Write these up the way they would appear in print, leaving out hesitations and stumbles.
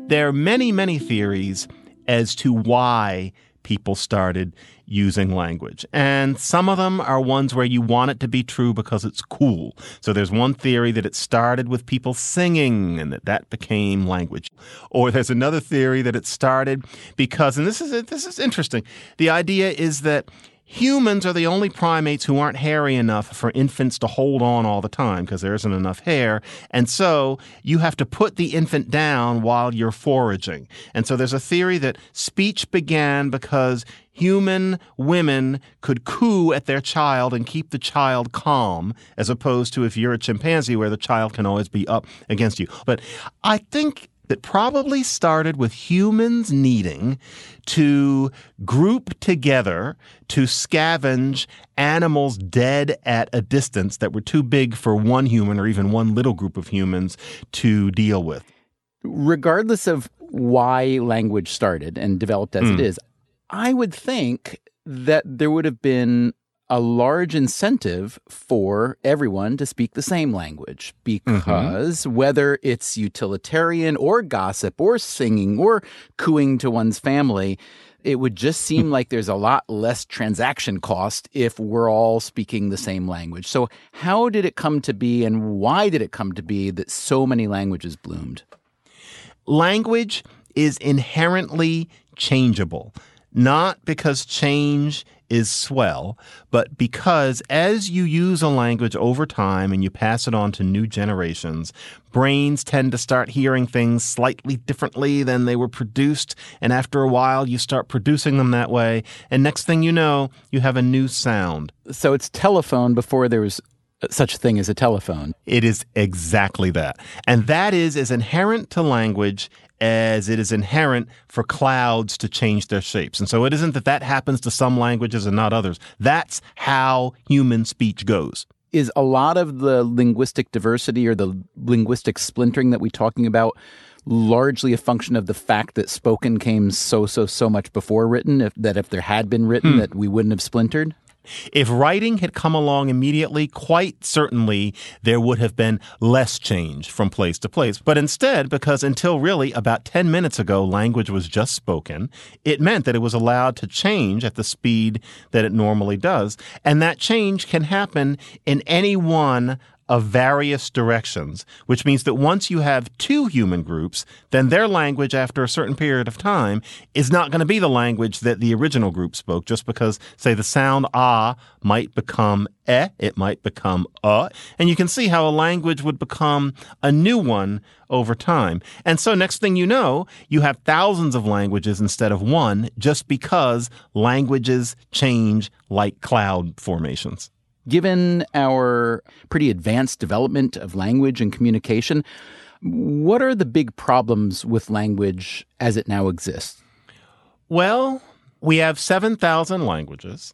There are many, many theories as to why people started using language. And some of them are ones where you want it to be true because it's cool. So there's one theory that it started with people singing and that became language. Or there's another theory that it started because, and this is interesting, the idea is that humans are the only primates who aren't hairy enough for infants to hold on all the time because there isn't enough hair. And so you have to put the infant down while you're foraging. And so there's a theory that speech began because human women could coo at their child and keep the child calm, as opposed to if you're a chimpanzee where the child can always be up against you. But I think that probably started with humans needing to group together to scavenge animals dead at a distance that were too big for one human or even one little group of humans to deal with. Regardless of why language started and developed as it is, I would think that there would have been a large incentive for everyone to speak the same language because whether it's utilitarian or gossip or singing or cooing to one's family, it would just seem like there's a lot less transaction cost if we're all speaking the same language. So how did it come to be and why did it come to be that so many languages bloomed? Language is inherently changeable, not because change is swell, but because as you use a language over time and you pass it on to new generations, brains tend to start hearing things slightly differently than they were produced. And after a while, you start producing them that way. And next thing you know, you have a new sound. So it's telephone before there was such a thing as a telephone. It is exactly that. And that is as inherent to language as it is inherent for clouds to change their shapes. And so it isn't that happens to some languages and not others. That's how human speech goes. Is a lot of the linguistic diversity or the linguistic splintering that we're talking about largely a function of the fact that spoken came so much before written, if there had been written, that we wouldn't have splintered? If writing had come along immediately, quite certainly there would have been less change from place to place. But instead, because until really about 10 minutes ago, language was just spoken, it meant that it was allowed to change at the speed that it normally does. And that change can happen in any one of various directions, which means that once you have two human groups, then their language after a certain period of time is not going to be the language that the original group spoke, just because, say, the sound ah might become eh, it might become and you can see how a language would become a new one over time. And so next thing you know, you have thousands of languages instead of one, just because languages change like cloud formations. Given our pretty advanced development of language and communication, what are the big problems with language as it now exists? Well, we have 7,000 languages,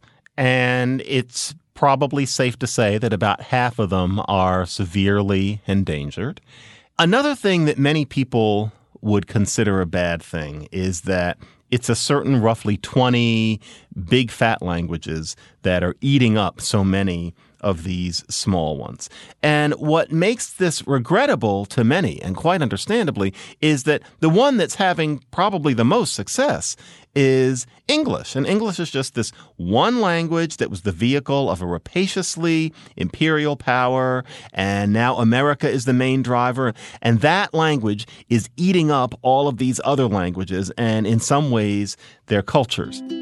and it's probably safe to say that about half of them are severely endangered. Another thing that many people would consider a bad thing is that it's a certain roughly 20 big fat languages that are eating up so many of these small ones. And what makes this regrettable to many, and quite understandably, is that the one that's having probably the most success is English. And English is just this one language that was the vehicle of a rapaciously imperial power, and now America is the main driver. And that language is eating up all of these other languages, and in some ways, their cultures.